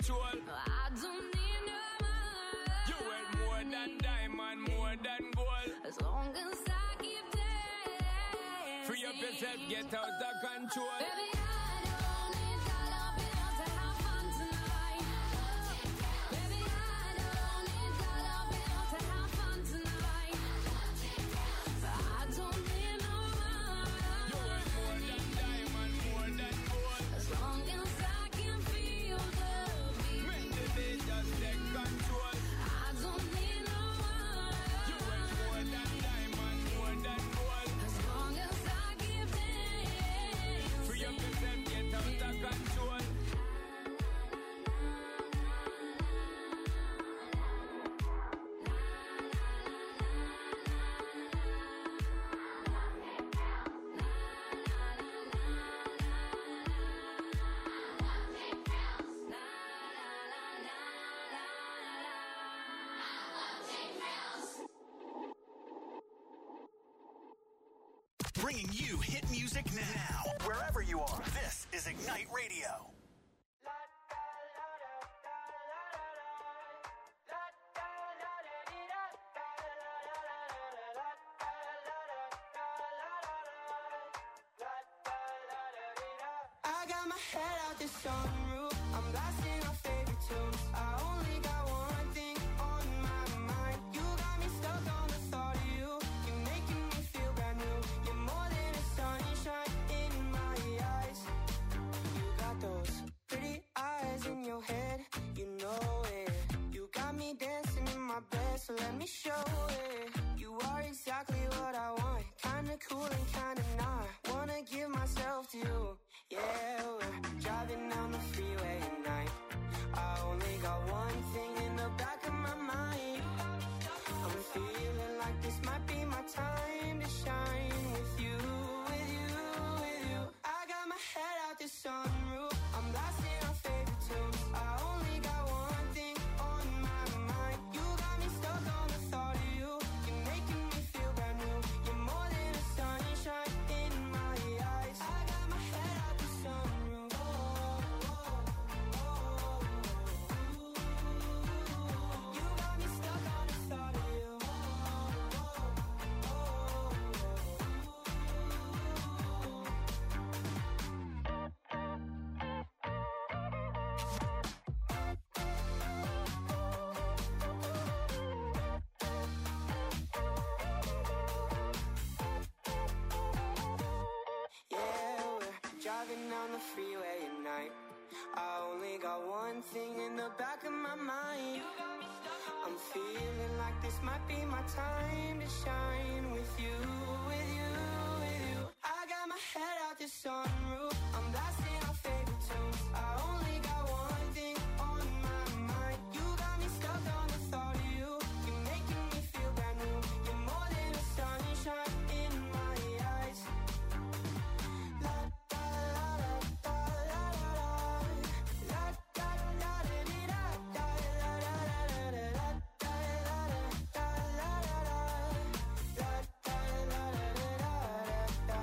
control. I don't need no more. You worth more than diamond, more than gold. As long as I keep dancing. Free up yourself, get out of control. Baby, I don't need dollar bills to have fun tonight. Baby, I don't need dollar bills to have fun tonight. I don't need no more. You worth more than diamond, more than gold. As long as I can feel the beat. Make the beat just take control. I don't need no more. You worth more than diamond, more than gold. As long as I keep dancing. Free up yourself, get out of control. Bringing you hit music now. Wherever you are, this is Ignite Radio. I got my head out the sunroof. I'm blasting our favorite tunes. I only got one thing on my mind. You got me stuck on the thought of you. You're making me feel brand new. You're more than a sunshine in my eyes. You got those pretty eyes in your head. You know it. You got me dancing in my bed, so let me show it. You are exactly what I want. Kinda cool and kinda not. Wanna give myself to you. Yeah, we're driving down the freeway at night. I only got one thing in the back of my mind. I'm feeling like this might be my time to shine with you, with you, with you. I got my head out the sunroof. I'm blasting our favorite tunes. I only got one thing on my mind. You got me stuck on the thought of you. You're making me feel brand new. You're more than a sunshine in my eyes. I got my head out the sunroof. You got me stuck on the thought of you. Yeah, we're driving down the freeway at night. I only got one thing in the back of my mind. I'm feeling like this might be my time to shine with you, with you, with you. I got my head out the sunroof. I'm blasting our favorite tunes. I only got one thing on my mind. You got me stuck on the thought of you. You're making me feel brand new. You're more than a sunshine in my eyes. La da la da la la la. La da la da dee da da la la la la la. La da la da la la la. La da la da da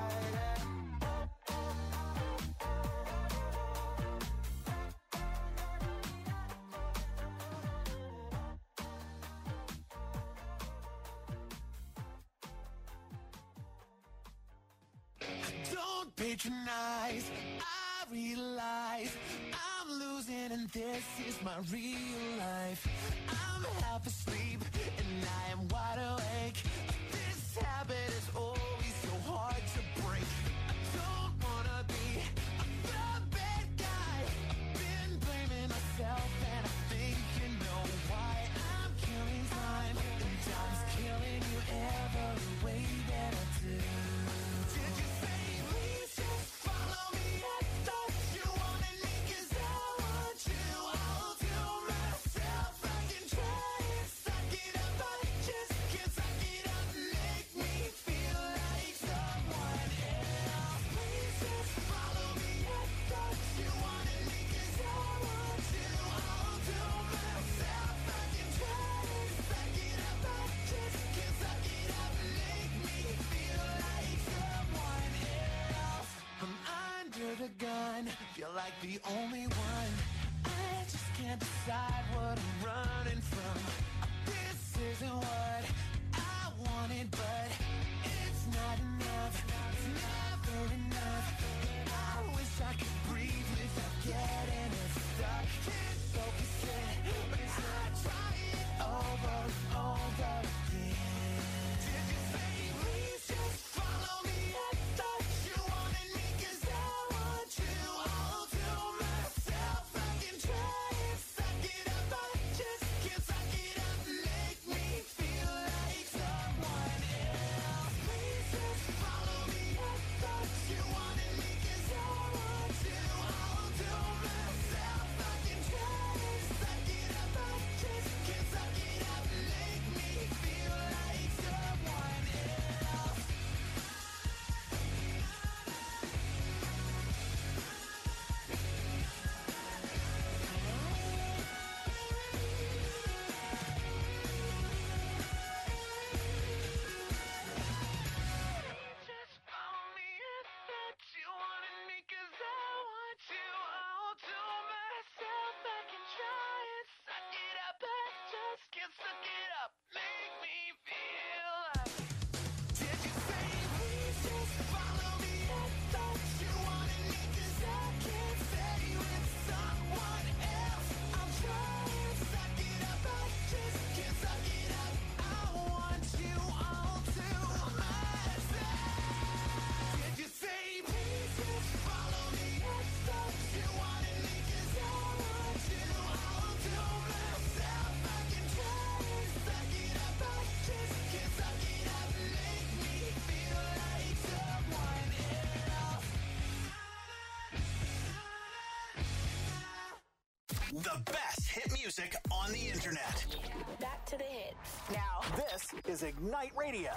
Don't patronize, I realize I'm losing and this is my real life. I'm half asleep and I am wide awake. This habit is always so hard to break. I don't wanna be the bad guy. I've been blaming myself and I think you know why. I'm killing time and time's killing you every way that I do. Did you say please just follow me? I thought you wanted me 'cause I want you. I'll do myself. I can try and suck it up. I just can't suck it up. Make me feel like someone else. Please just follow me. I thought you wanted me 'cause I want you. I'll do myself. I can try and suck it up. I just can't suck it up. Make me feel like someone else. I'm under the gun, feel like the only one. I just can't The best hit music on the internet. Back to the hits. Now, this is Ignite Radio.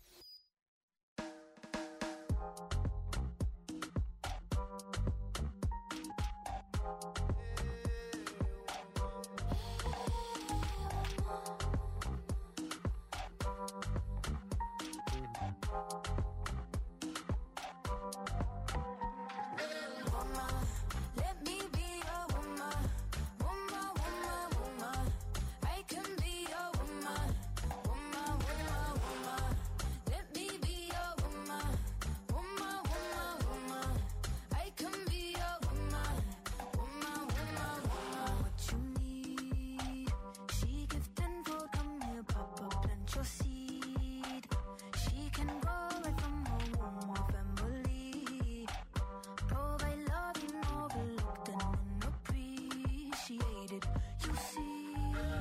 Let me be your woman, woman, woman, woman. I can be your woman, woman, woman, woman. Let me be your woman, woman, woman, woman. I can be your woman, woman, woman, woman. What you need, she give tenfold. Come here, Papa, plant your seed. She can grow right from her womb or family. Provide love in overlooked and unappreciated. You see,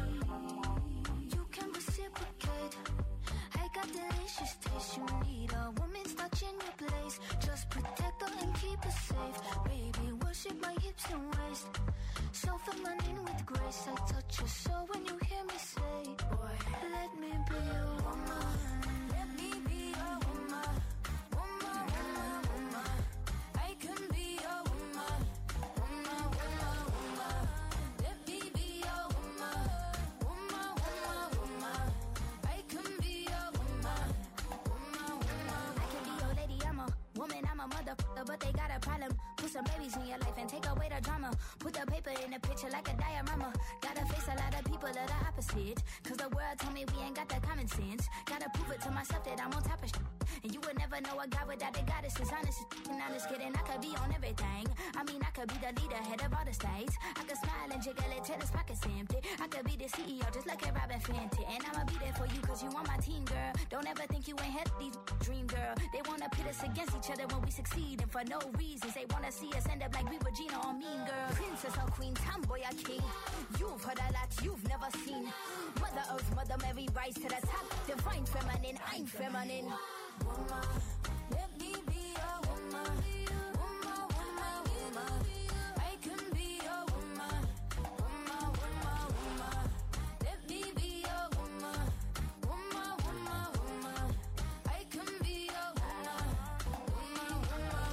you can reciprocate. I got delicious taste. You need a woman's touch in your place. Just protect her and keep her safe. Baby, worship my hips and waist. So feminine with grace. I touch your soul when you hear me say, boy, let me be your woman. Let me be your woman. Woman, woman, woman. I can be your woman, woman, woman, woman. Let me be your woman, woman, woman, woman. I can be your woman, woman, woman. I can be your lady, I'm a woman, I'm a motherfucker, but they got a problem. Put some babies in your life and take away the drama. Put the paper in the picture like a diorama. Gotta face a lot of people that are opposite. Cause the world told me we ain't got the common sense. Gotta prove it to myself that I'm on top of shit. And you would never know a guy without a goddess is honest. And honest kidding, I could be on everything. I mean, I could be the leader, head of all the states. I could smile and jiggle it till his pockets empty. I could be the CEO just like a Robin Fenty. And I'ma be there for you cause you on my team, girl. Don't ever think you ain't had these dream, girl. They wanna pit us against each other when we succeed. And for no reasons, they wanna see us end up like we Regina or Mean Girl. Princess or queen, tomboy or king. You've heard a lot you've never seen. Mother Earth, Mother Mary, rise to the top. Divine feminine, I'm feminine. Woman, let me be your woman. Woman, woman, woman. I can be your woman. Woman, woman, woman. Let me be your woman. Woman, woman, woman. I can be your woman. Woman, woman,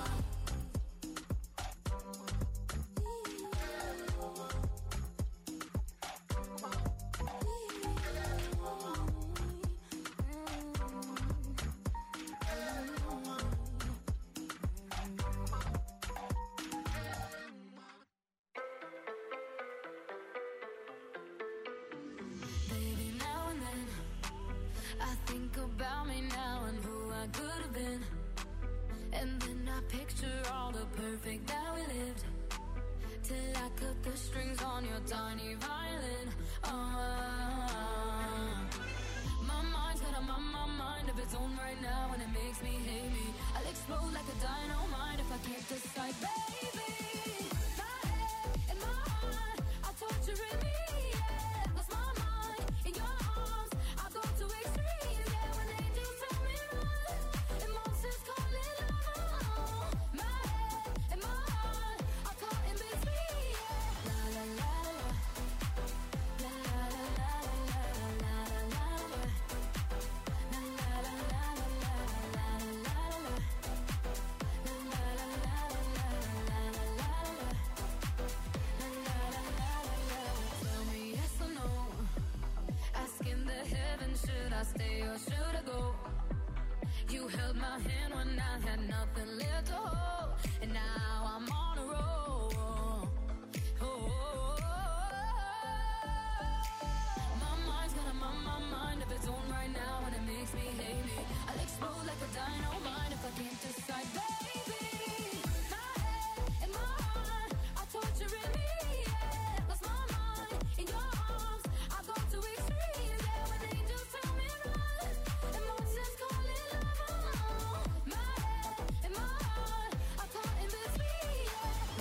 baby, now and then I think about me now and who I could have been. And then I picture all the perfect that we lived. Till I cut the strings on your tiny violin. My mind's got a mind of its own right now, and it makes me hate me. I'll explode like a dynamite if I can't decide, baby. My head and my heart are torturing me. Yeah, lost my mind in your arms. I go to extremes. Yeah, when angels tell me run, emotions call it love. My head and my heart are caught in between. Yeah, la la la la, la la la la la la la la. Tell me yes or no. Asking the heavens, should I stay or should I go? You held my hand when I had nothing left to hold, and now I'm on a roll. My mind's got a mind of its own right now, and it makes me hate me. I'll explode like a dynamite if I can't decide, baby. My head and my heart are torturing me. Yeah, lost my mind in your arms. I go to extremes. Yeah, when angels tell me run, emotions call it love. My head and my heart are caught in between. Yeah.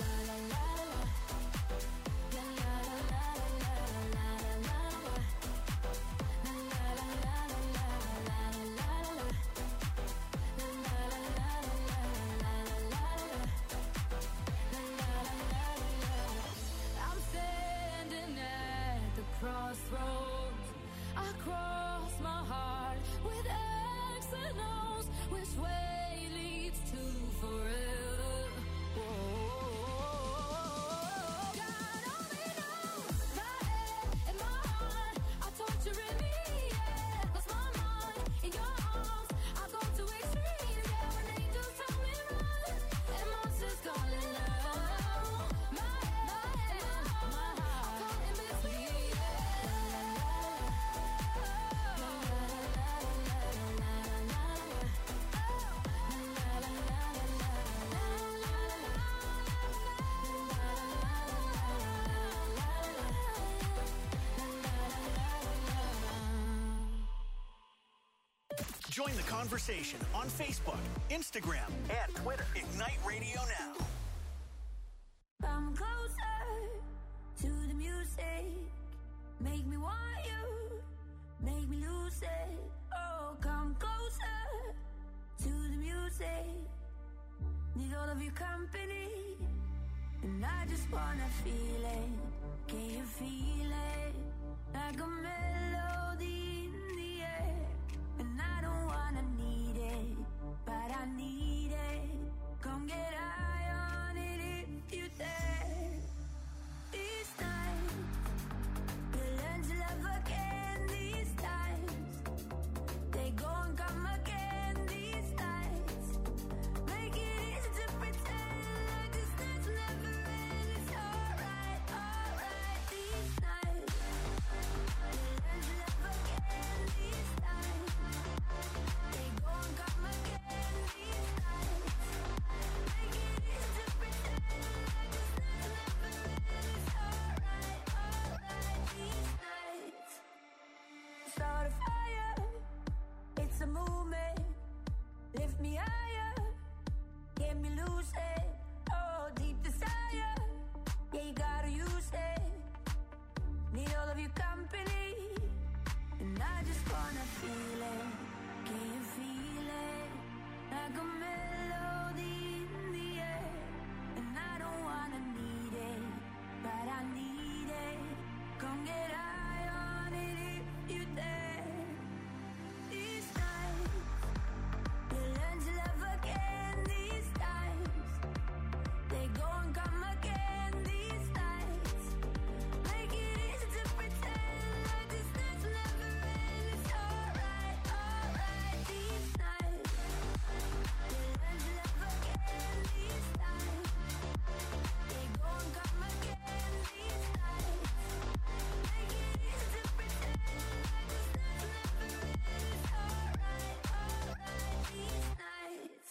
cross my heart with X and O's. Which way leads to forever? God only knows my head and my heart are torturing me. Yeah, lost my mind in your arms. I go to extremes. Yeah, when angels tell me run and monsters calling love. My head and my heart are caught in between. Join the conversation on Facebook, Instagram, and Twitter. Ignite Radio Now. Come closer to the music. Make me want you. Make me lose it. Oh, come closer to the music. Need all of your company. And I just wanna feel it. Can you feel it? Like a melody in the air. And I don't wanna need it, but I need it. Come get high on it if you dare. These times, you'll learn to love again. These times, they go and come again. These nights, make it easy to pretend like this night's never end. It's alright, alright. These nights, you'll learn to love again. These times, they go and come again. These nights, make it easy to pretend like this night's never end. It's alright, alright. These nights, start a fire. It's a movement. Lift me higher. Get me lucid. Oh, deep desire. Yeah, you gotta use it. Need all of your company. And I just wanna feel it. Can you feel it? Like a melody in the air. And I don't wanna need it, but I need it. Come get high on it if you dare. These nights, you'll learn to love again. These times, they go and come again. These nights, make it easy to pretend like this night's never end. It's alright, alright. These nights, you'll learn to love again. These times, they go and come again. These nights, make it easy to pretend like this night's never end. It's alright, alright. These nights.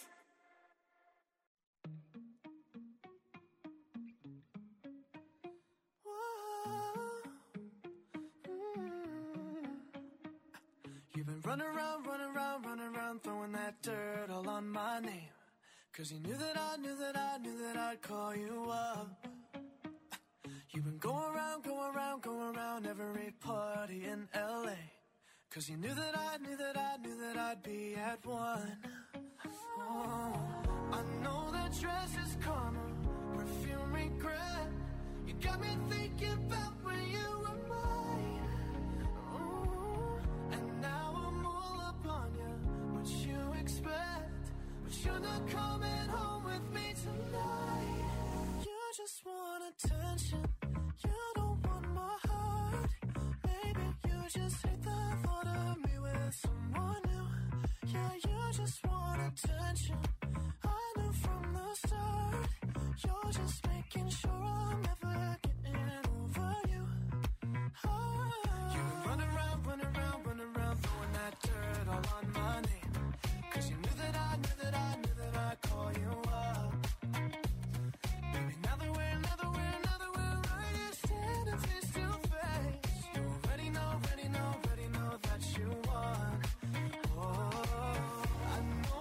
You've been running around, throwing that dirt all on my name. 'Cause you knew that I'd call you up. You've been going around every party in LA. 'Cause you knew that I'd be at one. Oh, I know that dress is karma, perfume regret. You got me thinking about when you were mine. Oh, and now I'm all up on you. What you expect? But you're not coming home with me tonight. You just want attention. You don't want my heart. Maybe you just hate the thought of me with someone new. Yeah, you just want attention. I knew from the start. You're just making sure I'm never getting over you. Oh. You've been running around, throwing that dirt all on my name. 'Cause you knew that I'd call you up. Baby, now that we're right here standing face to face. You already know that you won. Oh, I know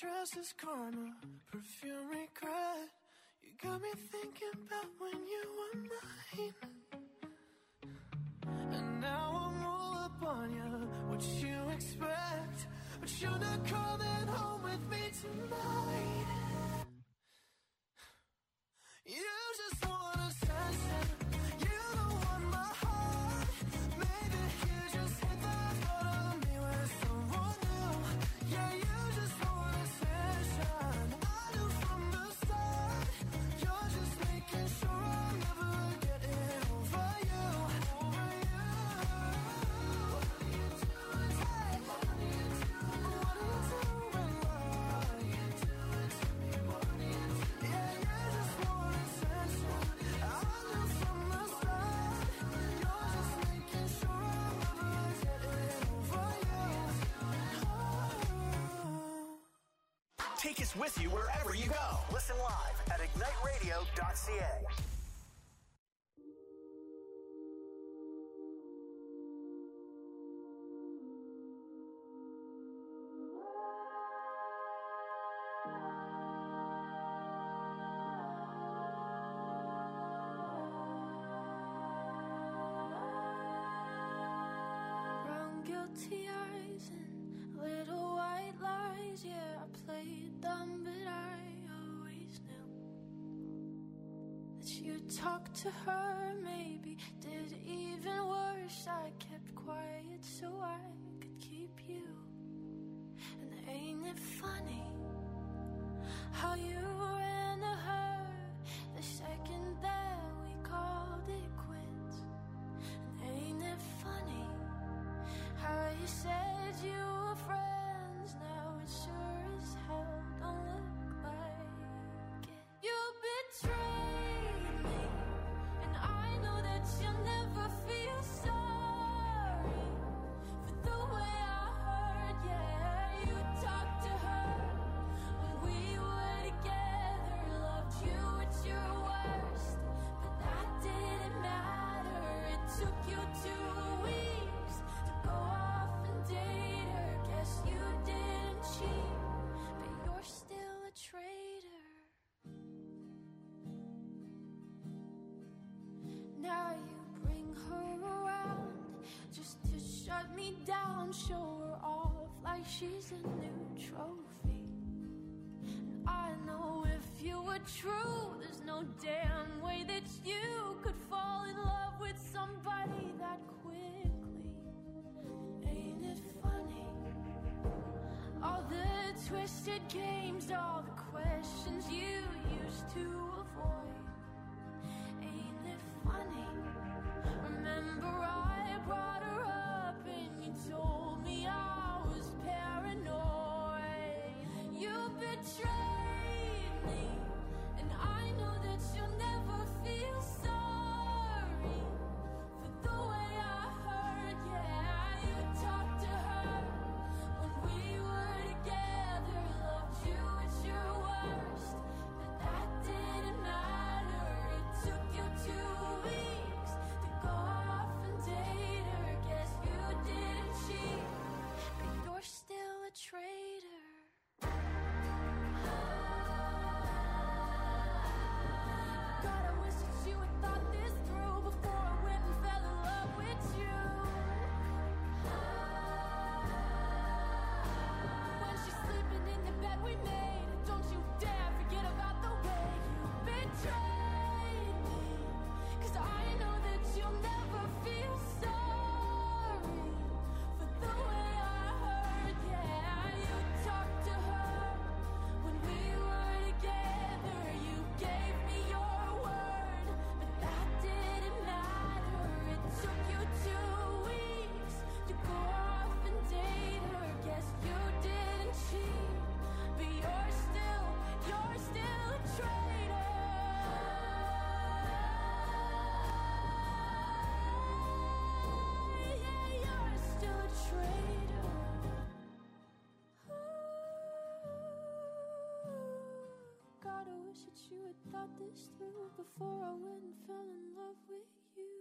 trust is karma, perfume regret. You got me thinking about when you were mine. And now I'm all up on you, what you expect. But you're not coming home with me tonight. You just want attention, you don't want my heart. Maybe you just hit the thought of me with someone new. Yeah, you just want attention, I knew from the start. You're just making sure I'm never getting over you. Over you. What are you doing? Hey, what are you doing? What are you doing? What are you doing to me? What are you doing? Yeah, you just want attention, I knew from the start. You're just making sure I'm never getting over you. Oh. Take us with you wherever you go. Listen live at igniteradio.ca. Brown guilty eyes and little white lies. Yeah, I played dumb, but I always knew that you talked to her. Maybe did even worse. I kept quiet so I could keep you. And ain't it funny how you ran to her the second that we called it quits? And ain't it funny how you said you were friends? Now it sure as hell don't look like it. You betrayed me, and I know that you'll never feel sorry for the way I hurt. Yeah, you talked to her when we were together, loved you at your worst, but that didn't matter. It took you 2 weeks to go off and date her. Guess you didn't cheat, but you're still a traitor. Now you bring her around just to shut me down, show her off like she's a new trophy. And I know if you were true, there's no damn way that you could fall in love with somebody that quickly. Ain't it funny? All the twisted games, all the questions you used to avoid. Ain't it funny? Remember I brought her up and you told me I was paranoid. You betrayed me, and I know that you'll never feel sorry for the way I hurt. Yeah, you talked to her when we were together, loved you at your worst, but that didn't matter. It took you 2 weeks to go off and date her. Guess you didn't cheat, but you're still a traitor. God, I wish that you had thought this through before I went and fell in love with you. When she's sleeping in the bed we made, don't you dare forget about the way you betrayed me. 'Cause I know that you'll never feel sorry for the way I hurt. Yeah, you talked to her when we were together. You gave me your word, but that didn't matter. It took you 2 weeks to go off and date her. Guess you didn't cheat, but you're still a traitor. Yeah, you're still a traitor. God, I wish that you had thought this through before I went and fell in love with you.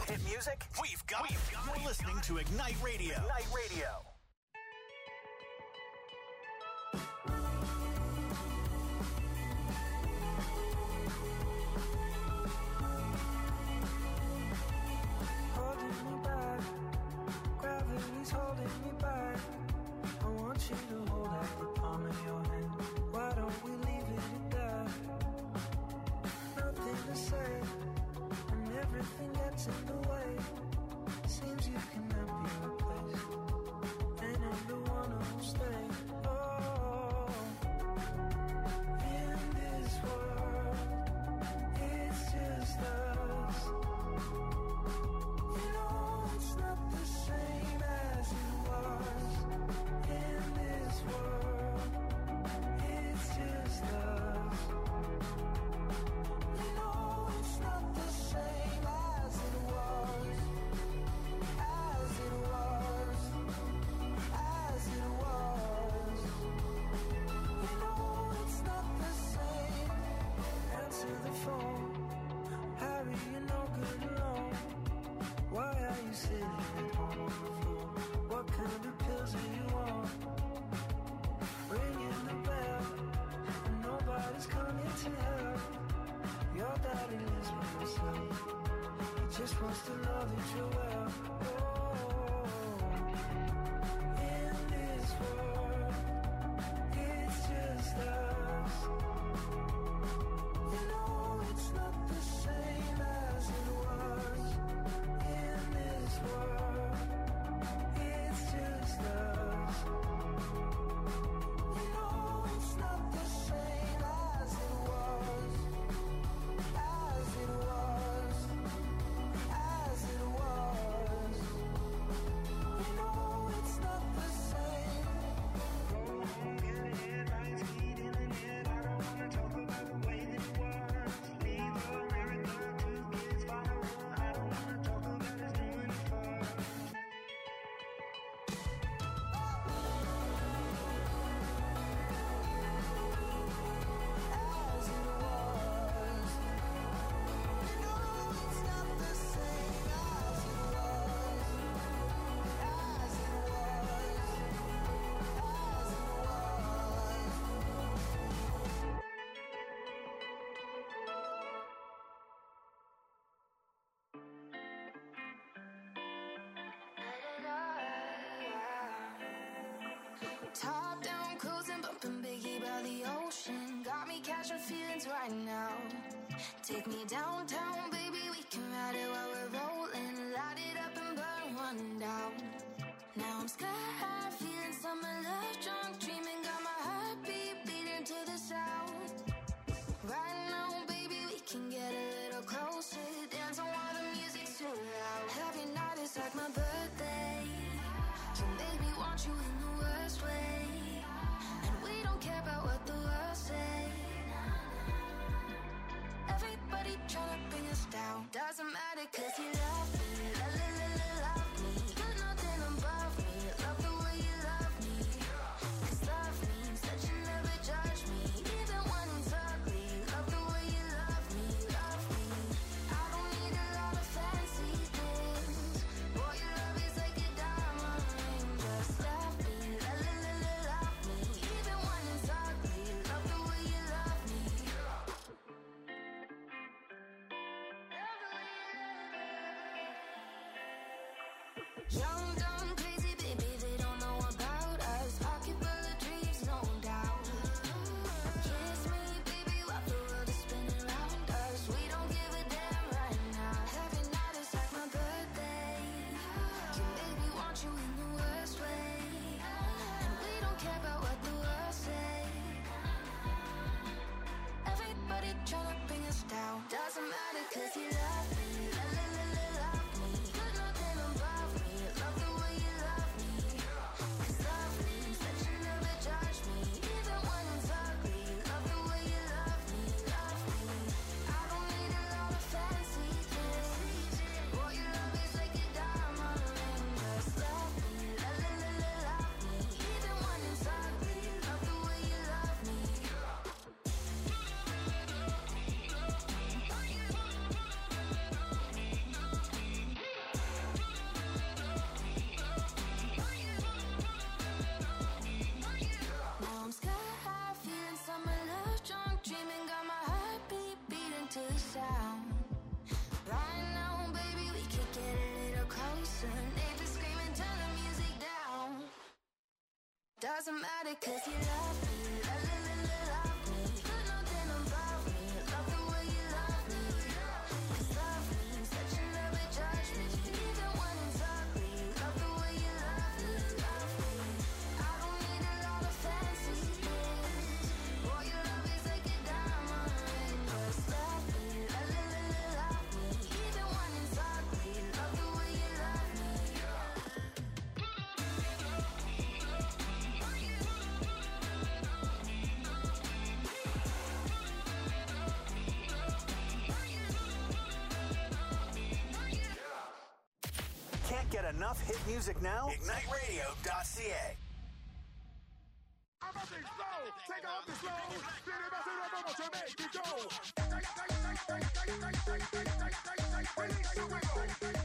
Hit music? We've got it. You're listening to Ignite Radio. Ignite Radio. Holding me back, gravity's holding me back. I want you to hold out the palm of your hand. Why don't we leave it at that? Nothing to say, and everything gets in the way. Seems you cannot be replaced, and I'm the one who'll stay. Oh, in this world, it's just us. You know it's not the same as it was. In this world, it's just us. You know it's not the same as it was. As it was. As it was. You know it's not the same. Answer the phone. Harry, you're no good alone. Why are you sitting at home on the floor? What kind of pills do you want? Ringing the bell, and nobody's coming to help. Your daddy lives by himself. He just wants to know that you're well. Oh, in this world, it's just us. You know it's not the same as it was. In this world, it's just us. You know it's not the same as it was. As it was. As it was. You know it's not the same. Get it, lights heating in it. I don't wanna talk about the way that it was. Leave America, 2 kids follow. I don't wanna talk about us doing it first. As it was. You know it's not the same as it was. As it was. As it was. Top down, cruising, bumping Biggie by the ocean. Got me catching feelings right now. Take me downtown, baby, we can ride it while we're rolling. Light it up and burn one down. Now I'm sky high, feeling summer love, drunk, dreaming. Got my heartbeat beating to the sound. Right now, baby, we can get a little closer. Dance on while the music's too loud. Every night is like my birthday. You make me want you in the worst way. And we don't care about what the world say. Everybody tryna bring us down. Doesn't matter 'cause you love me. Love me. You're nothing above me. Love the way you love me. 'Cause love means that you never judge me. Even when it's ugly. Love the way you love me. Love me. I don't need a lot of fancy things. Boy, your love is like a diamond ring. Just love me. Love me. Even when it's ugly. Love the way you love me. Young, dumb, crazy, baby, they don't know about us. Pocket full of dreams, no doubt. Kiss me, baby, while the world is spinning around us. We don't give a damn right now. Every night is like my birthday. You make me want you in the worst way. And we don't care about what the world say. Everybody tryna bring us down. Doesn't matter 'cause you love me. Love me. You're nothing above me. Love to the sound. Right now, baby, we could get a little closer. Neighbors screaming, turn the music down. Doesn't matter 'cause you love me, love me. You know that I'm about me, love the way you love me. 'Cause love me, such a love it judge me. Even when it's ugly, love the way you love me, love me. I don't need a lot of fancy things. Boy, your love is like a diamond ring. Just love me, love me. Even when it's ugly, love the way you love me. Can't get enough hit music now? IgniteRadio.ca. Take off the slow. To make it go. Release your wiggle.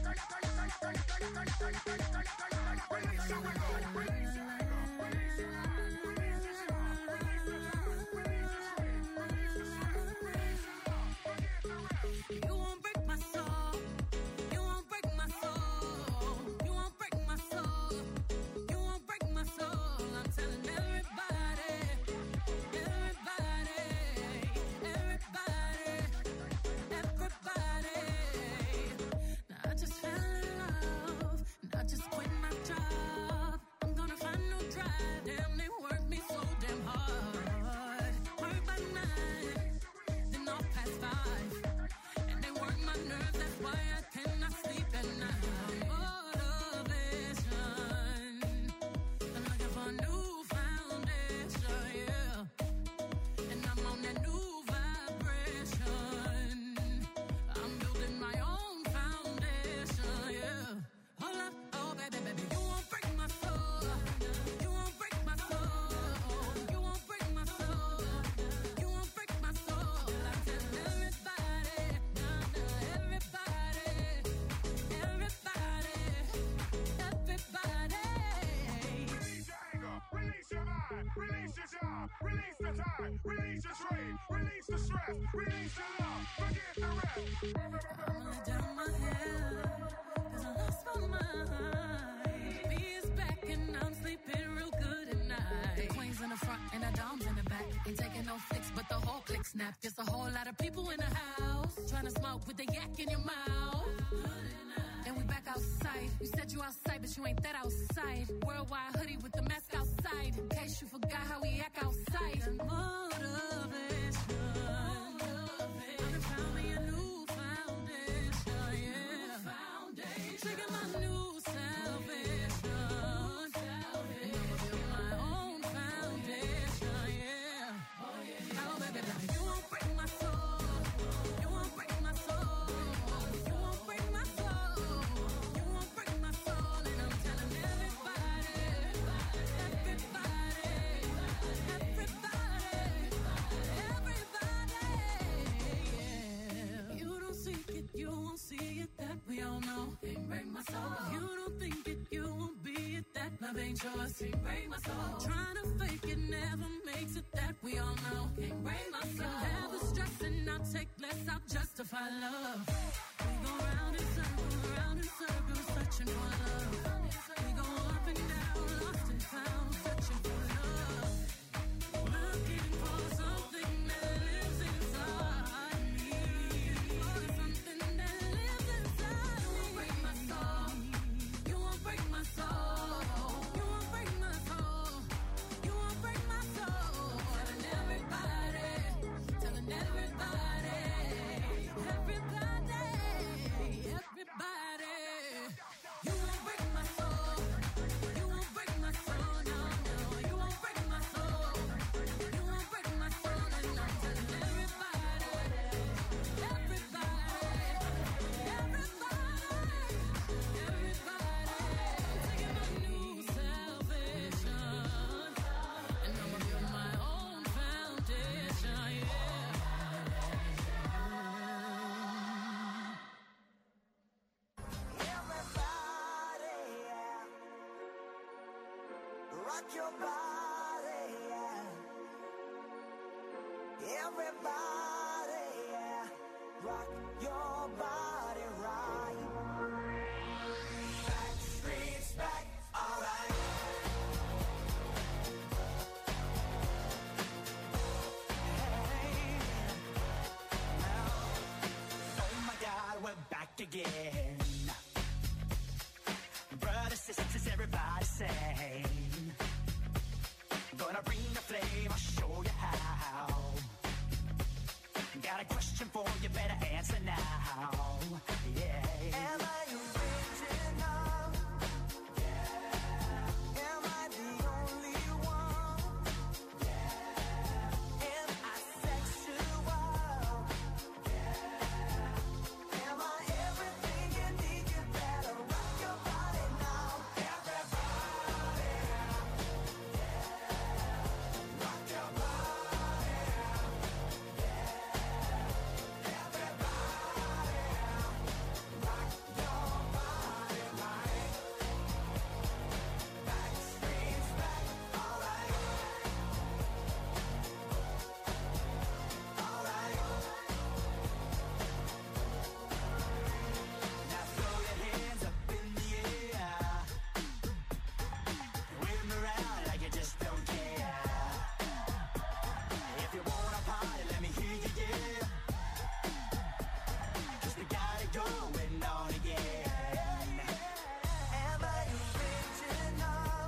Release your You won't break my soul. You won't break my soul. You won't break my soul. You won't break my soul. I'm telling everybody, everybody, everybody, everybody. Now I just fell in love. And I just quit my job. I'm gonna find no drive. Damn, they work me so damn hard. Work by 9, then off past 5. And they work my nerves, that's why I cannot sleep at night. Motivation. I'm looking for a new foundation, yeah. And I'm on that new vibration. I'm building my own foundation, yeah. Hold up, oh baby, baby, you won't break my soul. You won't break my soul. You won't break my soul. You won't break my soul. I tell everybody, everybody, everybody, everybody. Release your anger, release your mind, release your job, release the time, release your strain, release the stress, release the love, forget the rest. I'm gonna down my head, 'cause I lost my mind. B is back and I'm sleeping real good at night. The queen's in the front and the dom's in the back. Ain't taking no flicks, but the whole click snap. Just a whole lot of people in the house, trying to smoke with the yak in your mouth. And we back outside. You said you outside, but you ain't that outside. Worldwide hoodie with the mask outside. In case you forgot how we act outside. Motivation. I found me a new foundation, yeah. Taking my new salvation. And I'ma build my own foundation, yeah. Oh, baby, baby, you won't break my soul. You won't break my soul. You won't break my soul. You won't break my soul. And I'm telling everybody, everybody, everybody, yeah. You don't seek it, you won't see it, that we all know. Can't break my soul. You don't think it, you won't be it, that love ain't yours. Can't break my soul. Trying to fake it never makes it, that we all know. Can't break my soul. Never stressing, I'll take less, I'll justify love. We go round in circles, searching for love. We go up and down, lost and found, searching for love. Looking for something that lives inside me. For something that lives inside me. You won't break my soul. You won't break my soul. You won't break my soul. You won't break my soul. Telling everybody, telling everybody, everybody, everybody. You won't break my soul. You won't break my soul. No, no. You won't break my soul. You won't break my soul. And I'm telling everybody, everybody, everybody, everybody. Taking my new salvation. And I'ma build my own foundation, yeah. Everybody, yeah. Rock your body, yeah. Everybody, yeah. again. Brothers, sisters, everybody sing. Gonna bring the flame, I'll show you how. Got a question for you, better answer now. Yeah. Am I original? Yeah. Am I the only one? Yeah. Am I sexual? Yeah. Am I everything you need? You better rock your body now. Everybody. Yeah. Rock your body. Going on again. Am I original?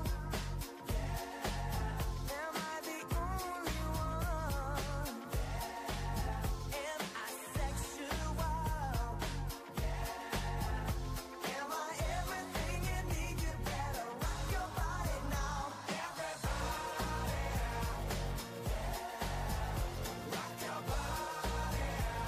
Yeah. Am I the only one? Yeah. Am I sexual? Yeah. Am I everything you need? You better rock your body now. Everybody. Yeah. Rock your body.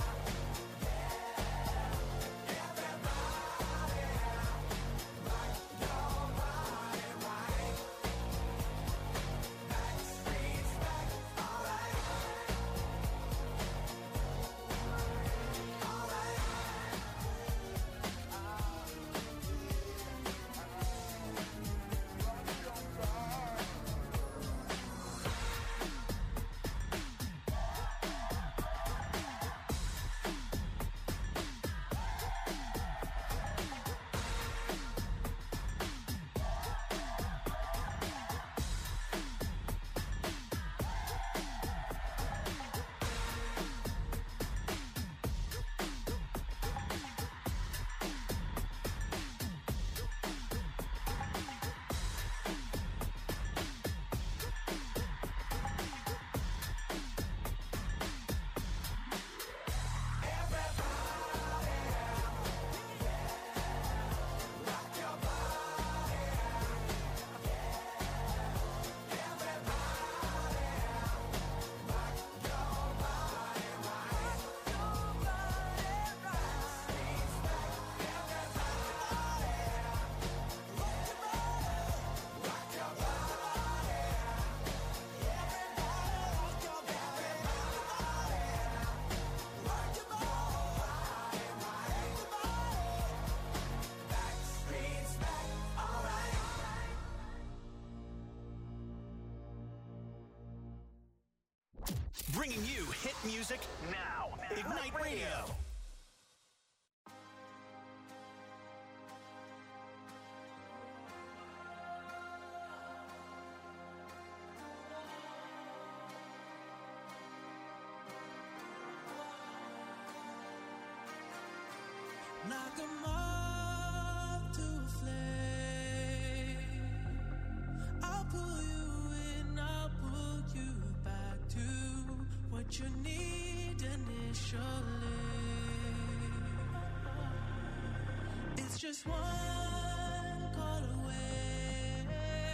Bringing you hit music now. Ignite Radio. Knock 'em off to a flame. I'll pull you in, I'll pull you back to what you need initially. It's just one call away,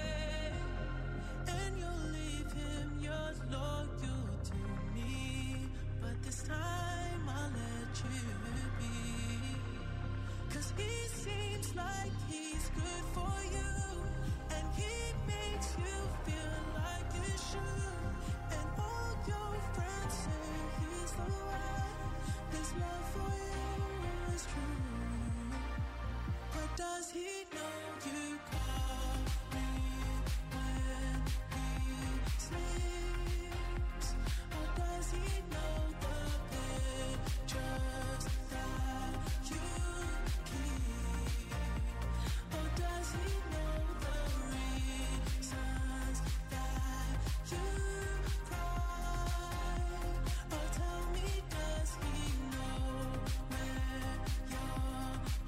and you'll leave him, you're loyal to me. But this time I'll let you be. 'Cause he seems like he's good for you, and he makes you feel like you should. And all your friends say he's the one. His love for you is true. But does he know you call me when he sleeps? Or does he know the pictures that you keep? Or does he know the reasons that you cry? Or tell me, does he know where you're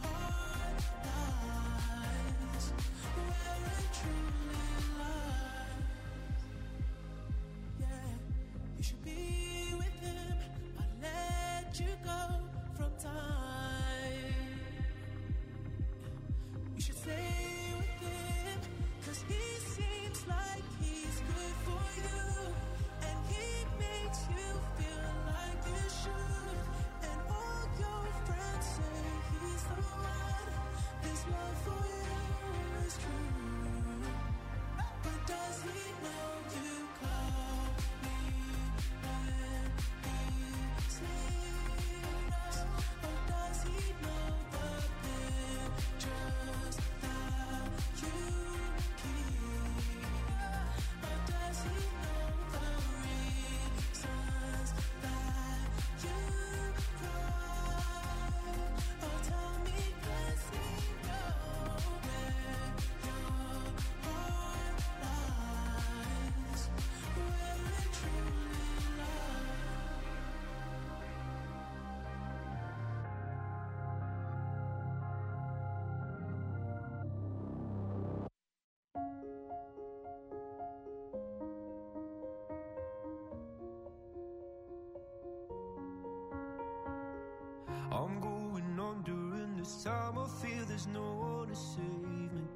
I'm going under, and this time I feel there's no one to save me.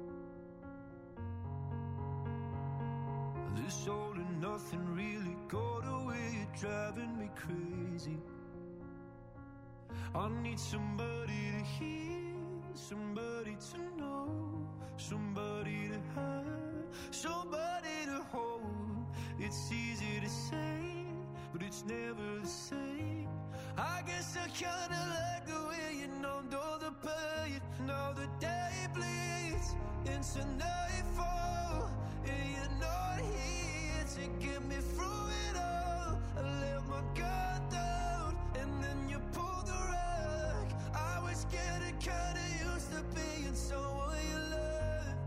This all and nothing really got away, you're driving me crazy. I need somebody to hear, somebody to know, somebody to have, somebody to hold. It's easy to say, but it's never the same. I guess I kinda like the way you numbed all the pain. Now the day bleeds into nightfall, and you're not here to get me through it all. I let my guard down, and then you pulled the rug. I was getting kinda used to being someone you loved.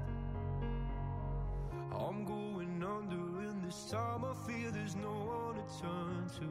I'm going under, and this time I feel there's no one to turn to.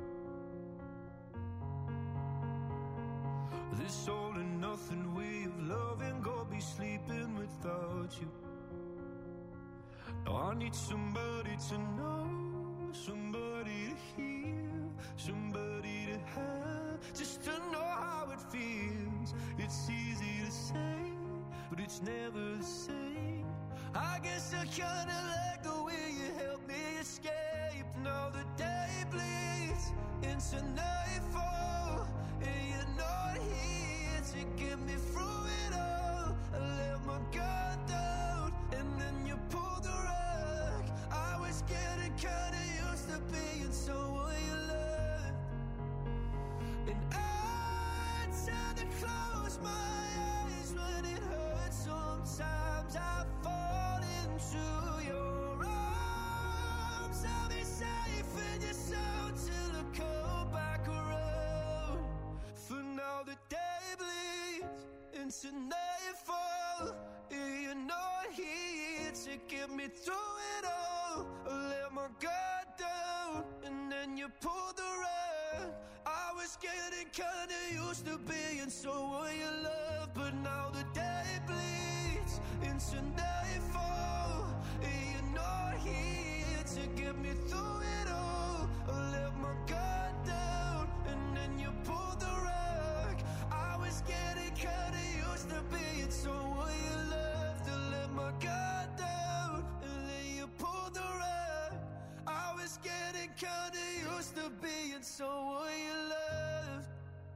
This all and nothing way of loving, gonna be sleeping without you. Now I need somebody to know, somebody to hear, somebody to have, just to know how it feels. It's easy to say, but it's never the same. I guess I kinda like the way you help me escape. Now the day bleeds into nightfall, and you're not here to get me through it all. I let my guard down, and then you pulled the rug. I was getting kinda used to being someone you loved. And I tend to close my eyes when it hurts. Sometimes I fall into your arms. I'll be safe in your sound till I come back around. For now the day bleeds into nightfall, and you're not here to get me through it all. I let my guard down, and then you pulled the rug. I was getting kinda used to being someone you love, but now the day bleeds into nightfall, and you're not here to get me through it all. I let my guard down, and then you pulled the rug. I was getting kinda used to being someone you loved. I let my guard down, and then you pulled the rug. I was getting kinda used to being someone you loved.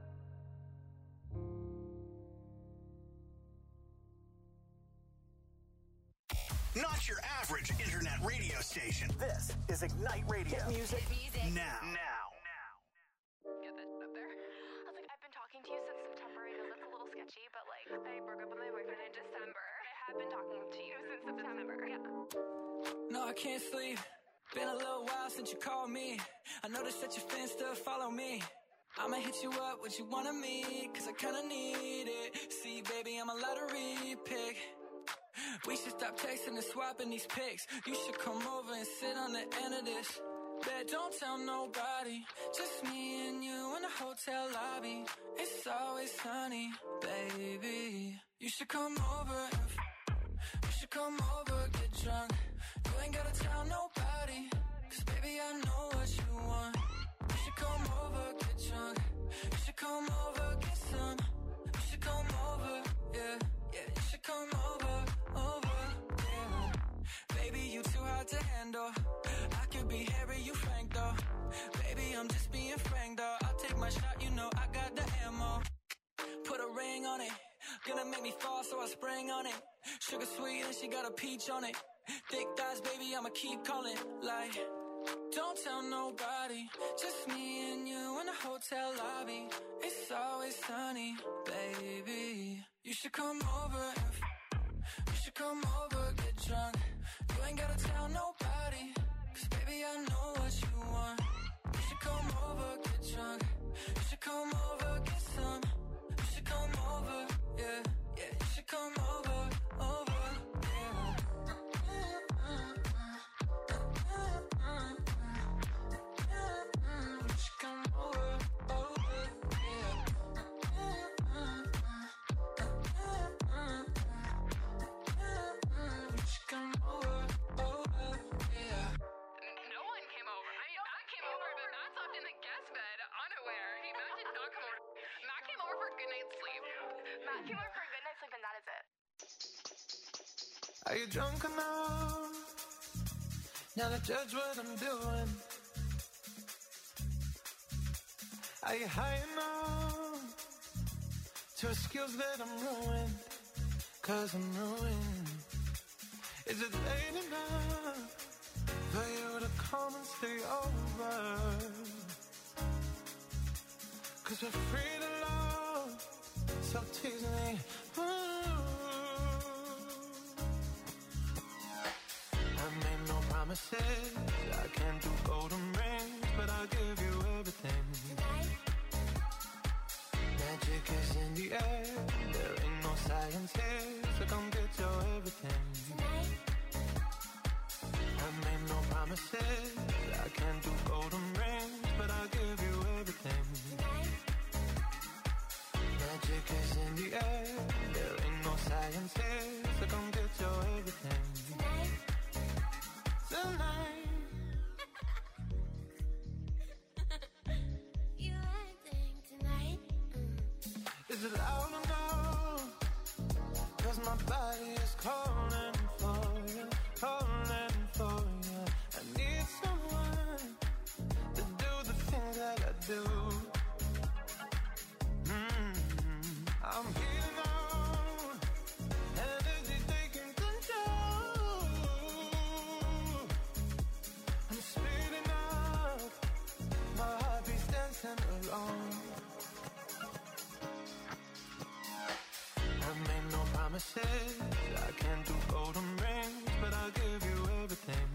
Not your average internet radio station. This is Ignite Radio. Hit music now. Get that up there. I was like, I've been talking to you since September. I know that's a little sketchy, but like, I broke up with my boyfriend in December. I have been talking to you since September. Yeah. No, I can't sleep. Been a little while since you called me. I noticed that your fans still follow me. I'ma hit you up, what you wanna meet, cause I kinda need it. See, baby, I'm a lottery pick. We should stop texting and swapping these pics. You should come over and sit on the end of this. Bet don't tell nobody, just me and you in the hotel lobby. It's always sunny, baby. You should come over, you should come over, get drunk. You ain't gotta tell nobody, cause baby I know what you want. You should come over, get drunk. You should come over, get some. You should come over, yeah, yeah. You should come over, yeah. Baby, you too hard to handle. I could be Harry, you Frank though. Baby, I'm just being frank though. I'll take my shot, you know I got the ammo. Put a ring on it, gonna make me fall, so I spring on it. Sugar sweet and she got a peach on it. Thick thighs, baby, I'ma keep calling. Like, don't tell nobody, just me and you in the hotel lobby. It's always sunny, baby. You should come over, you should come over, get drunk. You ain't gotta tell nobody, cause baby I know what you want. You should come over, get drunk. You should come over, get some. You should come over, yeah, yeah. You should come over, yeah. You should come over, yeah. You should come over, yeah. No one came over. I mean, Matt came over, but Matt slept in the guest bed, unaware. Matt did not come over. Yeah, if you work for a good night's sleep, and that is it. Are you drunk enough now to judge what I'm doing? Are you high enough to excuse that I'm ruined? 'Cause I'm ruined. Is it late enough for you to come and stay over? 'Cause we're free to love, so tease me. I made no promises, I can't do golden rings, but I'll give you everything. Magic is in the air, there ain't no science here, so come get your everything. I made no promises, I can't do golden rings, but I'll give you everything. Magic is in the air, there ain't no science here, so come get your everything. Tonight. You acting tonight? Is it loud or no? 'Cause my body is calling for you, calling for you. I need someone to do the things that I do. I'm healing on, energy taking control. I'm speeding up, my heartbeat's dancing alone. I made no promises, I can't do golden rings, but I'll give you everything.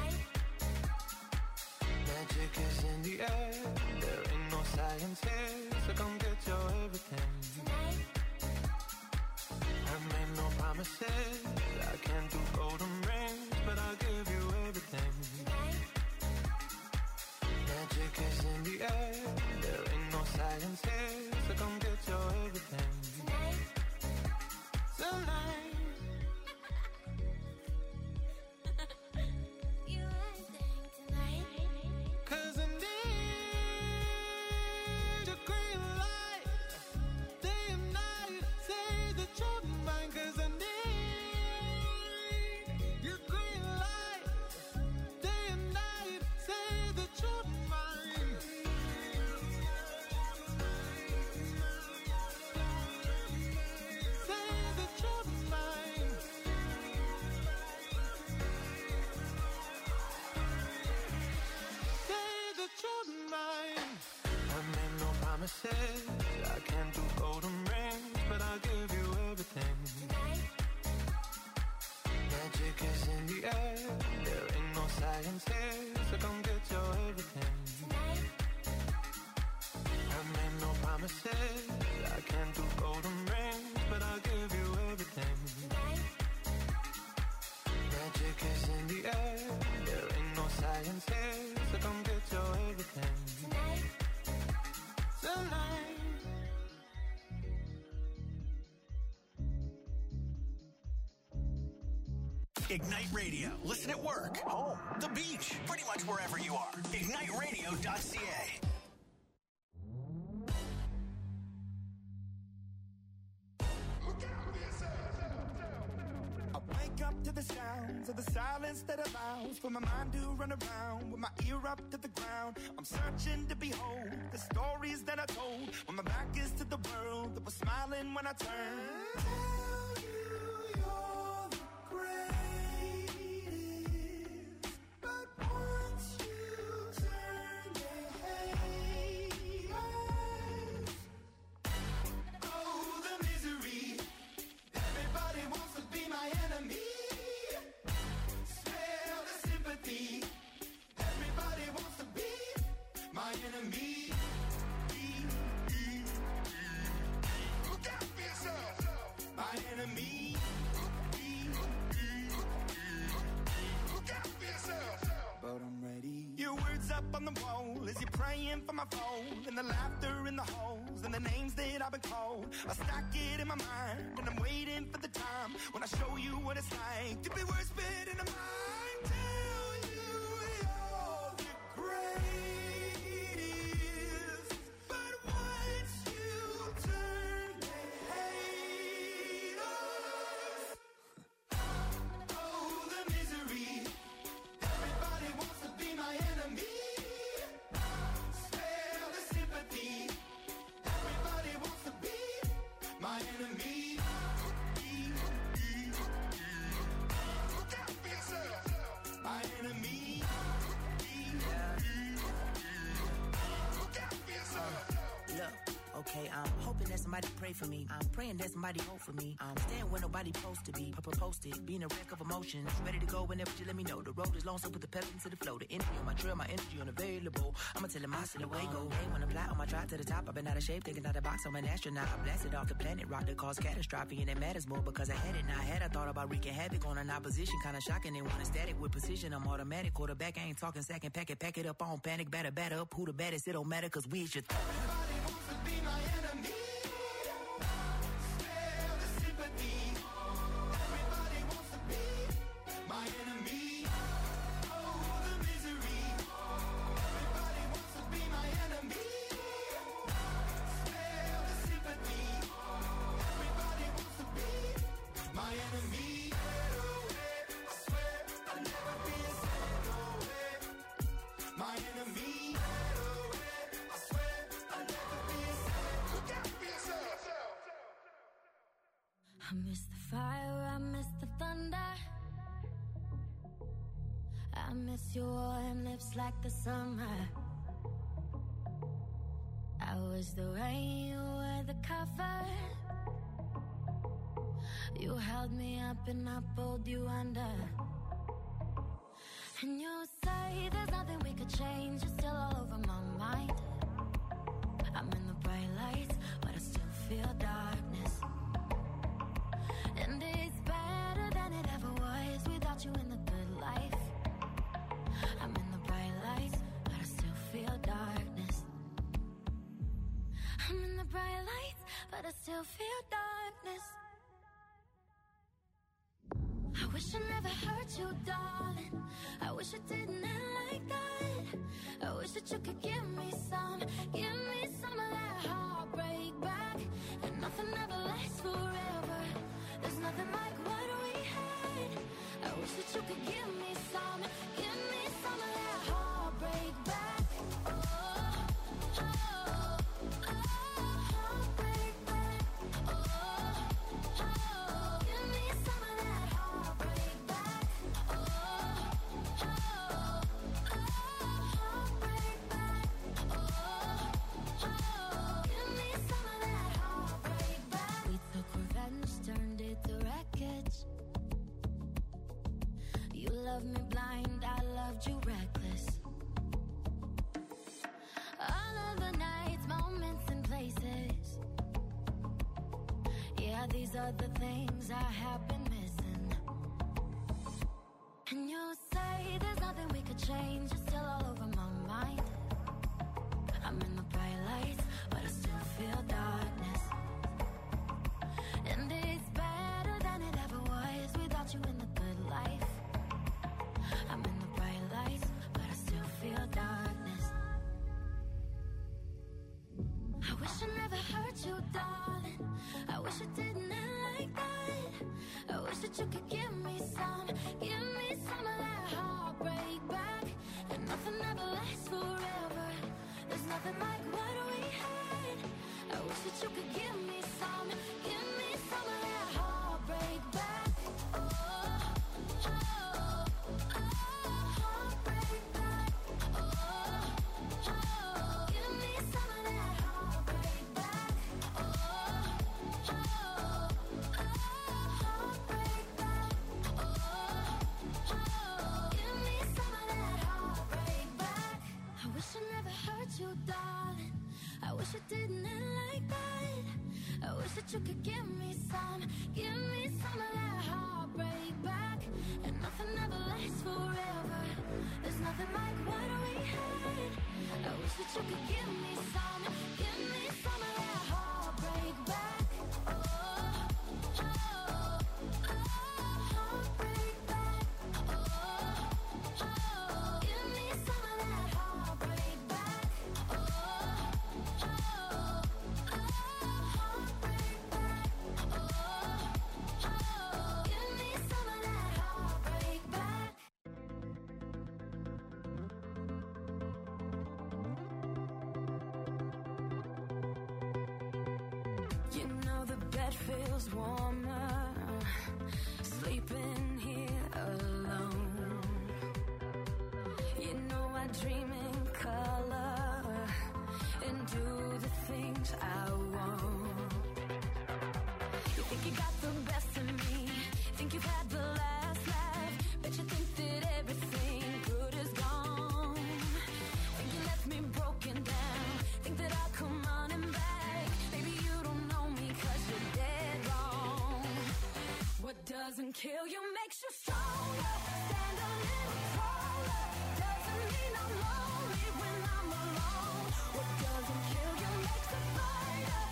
Magic is in the air, there ain't no science here, so come get your everything. I made no promises, I can't do golden rings, but I'll give you everything. Magic is in the air, there ain't no science here, so come get your everything. Tonight. You acting tonight? 'Cause I need your green light, day and night, say that you're mine. 'Cause I need your green light, day and night, say that you're mine. Say that you're mine. Say that you're mine. I made no promises, I can't do golden rings, but I'll give you everything. Magic is in the air, there ain't no science here, so come get your everything. I made no promises, I can't do golden rings, but I'll give you everything. Magic is in the air, there ain't no science here, so come get your everything. Tonight. Ignite Radio. Listen at work, home, the beach, pretty much wherever you are. IgniteRadio.ca. I wake up to the sounds of the silence that allows for my mind to run around with my ear up to the ground. I'm searching to behold the stories that I told when my back is to the world that was smiling when I turned. Tell you you're the greatest, but once you turn, they hate us. Oh, the misery. Everybody wants to be my enemy. Smell the sympathy. Everybody wants to be my enemy. Look out for yourself. My enemy. Look out for yourself. But I'm ready. Your words up on the wall as you're praying for my phone, and the laughter in the halls and the names that I've been called. I stack it in my mind and I'm waiting for the time when I show you what it's like to be worse fit in a mind. Tell you you're the greatest, but once you turn, they hate hoping that somebody pray for me. I'm praying that somebody hope for me. I'm staying where nobody supposed to be. Posted, being a wreck of emotions. Ready to go whenever you let me know. The road is long, so put the pedal into the flow. The energy on my trail, my energy unavailable. I'ma tell him I still away go. Hey, when I fly on my drive to the top, I've been out of shape, thinking out the box. I'm an astronaut. I blasted off the planet, rock that caused catastrophe, and it matters more because I had it. Now I had I thought about wreaking havoc on an opposition, kinda shocking. They want a static with precision. I'm automatic, quarterback. I ain't talking second, pack it up on panic, batter up. Who the baddest? It don't matter, cause we should. Everybody wants to be my enemy. Spare the sympathy. Everybody wants to be my enemy. Oh, the misery. Everybody wants to be my enemy. Spare the sympathy. Everybody wants to be my enemy. I swear I'll never be a my enemy. I swear I'll never be a look out for yourself. I miss the fire, I miss the thunder. I miss your warm lips like the summer. I was the rain, you were the cover. You held me up and I pulled you under. And you say there's nothing we could change. You're still all over my mind. I'm in the bright lights, but I still feel darkness. And it's better than it ever was without you in the good life. I'm in the bright lights, but I still feel darkness. I'm in the bright lights, but I still feel darkness. I wish I never hurt you, darling. I wish it didn't end like that. I wish that you could give me some of that heartbreak back. And nothing ever lasts forever. There's nothing like what we had. I wish that you could give me some of that heartbreak back. Oh, heartbreak back. Oh, give me some of that heartbreak back. Heartbreak back. Give me some of that heartbreak back. We took revenge, turned it to wreckage. You loved me blind, I loved you reckless. All of the nights, moments and places. Yeah, these are the things I have been missing. And you say there's nothing we could change. You're still all over my mind. I'm in the bright lights, but I still feel darkness. And it's better than it ever was without you in the good life. I'm in the bright lights, but I still feel darkness. I wish I never hurt you, darling. I wish it didn't end like that. I wish that you could give me some of that heartbreak back. And nothing ever lasts forever. There's nothing like what we had. I wish that you could give me some of that heartbreak back. Heartbreak back. Give me some of that heartbreak back. Heartbreak back. Give me some of that heartbreak back. I wish I never hurt you, darling. I wish it didn't end like that. I wish that you could give me some of that heartbreak back. And nothing ever lasts forever. There's nothing like what we had. I wish that you could give me some of that heartbreak back. Heartbreak back. Give me some of that heartbreak back. Heartbreak back. Give me some of that heartbreak back. You know the bed feels warmer sleeping here alone. You know I dream in color and do the things I want. doesn't kill you makes you stronger. Stand a little taller. Doesn't mean I'm lonely when I'm alone. What doesn't kill you makes a fighter.